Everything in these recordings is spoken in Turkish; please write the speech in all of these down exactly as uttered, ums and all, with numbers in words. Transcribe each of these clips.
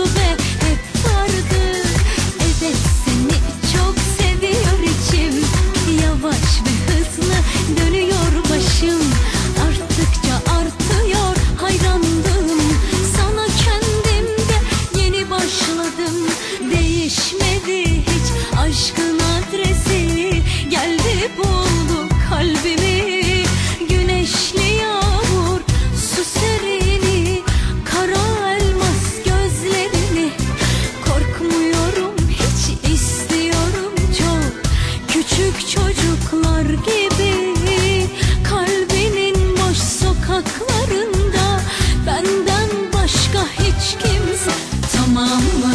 oldu ve hep vardı. Evet, seni çok seviyor içim. Yavaş ve hızlı dönüyor başım. Arttıkça artıyor hayranlığım. Sana kendimde yeni başladım. Değişmedi hiç aşkın adresi. Geldi buldu kalbimi. Güneşli yağmur, su serini, kara elmas gözlerini. Korkmuyorum hiç, istiyorum çok. Küçük çocuklar gibi kalbinin boş sokaklarında. Benden başka hiç kimse. Tamam mı?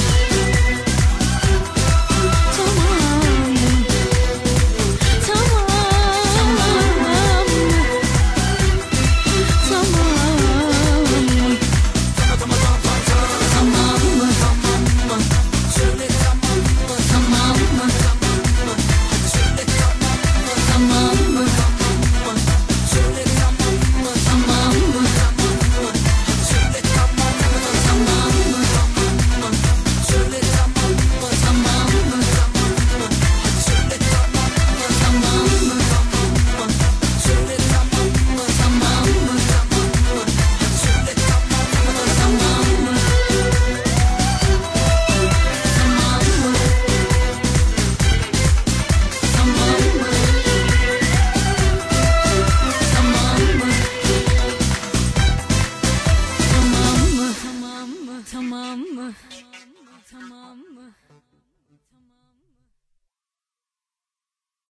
Tamam mı? Tamam mı?